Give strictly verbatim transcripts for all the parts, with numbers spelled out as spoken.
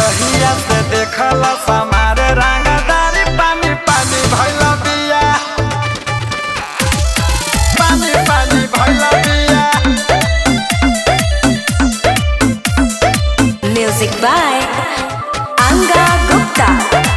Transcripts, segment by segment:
जहिया से देखला समारे रंगदारी पानी पानी भइला बिया पानी पानी भइला बिया। Music by Anga Gupta।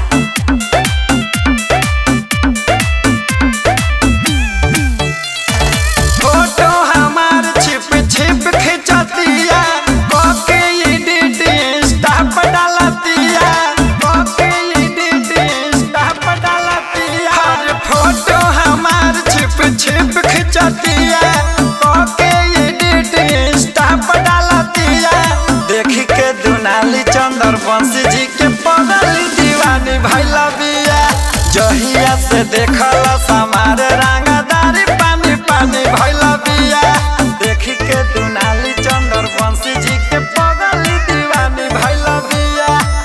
Photo हमार छिप छिप खिंचतिया कोके एडिट इंस्टा पर डालतिया कोके एडिट इंस्टा पर डालतिया। हर फोटो हमार छिप छिप खिंचतिया कोके एडिट इंस्टा पर डालतिया। देख के दुनाली चंद्रवंशी जी के पगली दीवानी भइला बिया। जहिया से देखला समारे रंगदारी पानी पानी भइला बिया। देख के दुनाली चंद्रवंशी जी के पगली दीवानी भइला बिया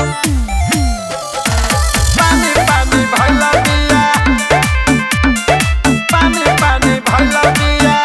पानी पानी भइला बिया पानी पानी भइला बिया।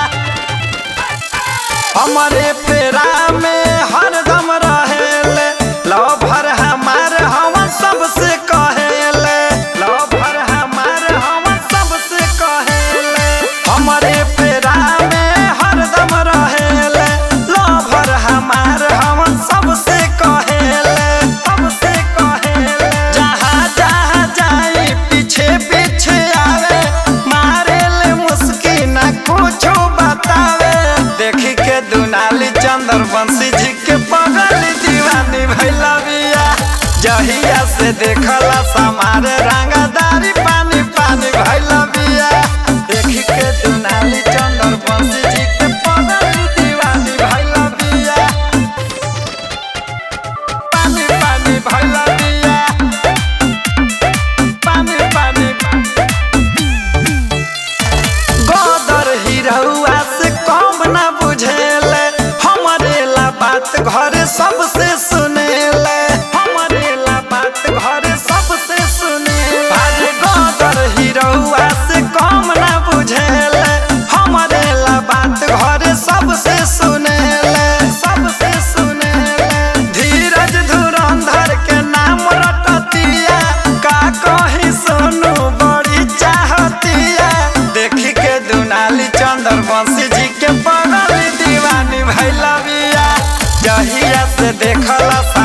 हमारे फेरा में हरदम रहेले लवर हमार हम सबसे कहेले लवर हमार हम सबसे कहेले। हमारे फेरा में हरदम रहेले लवर हमार हम सबसे कहेले सबसे कहेले। जहाँ जहाँ जाई पीछे पीछे आवे मारेले मुस्की ना कुछो बतावे। देख के दुनाली चंद्रवंशी जी के पगली दीवानी भइला बिया। जहिया से देखला समारे रंगदारी पानी पानी भइला बिया। देख के दुनाली चंद्रवंशी जी के पगली दीवानी भइला बिया पानी पानी भइला बिया पानी पानी। गोदर हिरौआ से कम ना बुझेले हमारे ला बात घर सबसे सुनेले हमारे ला बात घर सबसे सुनेले। अरे गोदर हिरौआ से कम ना बुझेले हमारे ला बात घर सबसे सुनेले सबसे सुनेले। धीरज धुरंधर के नाम रटतिया का कही सोनू बड़ी चाहतिया। देख के दुनाली चंद्रवंशी जी के पगली दीवानी भइला बिया। जहिया से देखला